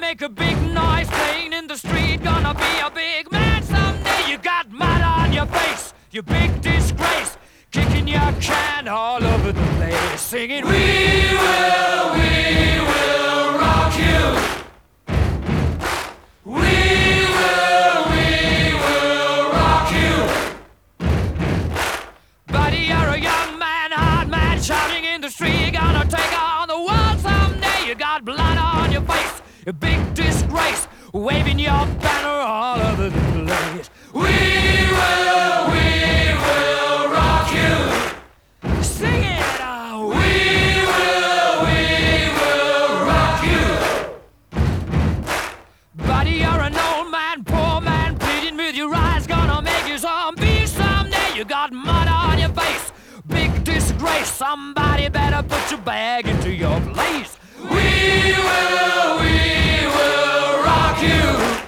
make a big noise playing in the street. Gonna be a big man someday. You got mud on your face, you big disgrace. Kicking your can all over the place, singing, we will rock you. We will rock you. Buddy, you're a young man, hard man, shouting in the street. Gonna take on the world someday. You got blood on your face, a big disgrace, waving your banner all over the place. We will rock you. Sing it out. We will rock you. Buddy, you're an old man, poor man, pleading with your eyes. Gonna make you zombie someday. You got mud on your face, big disgrace. Somebody better put your bag into your place. We will rock you.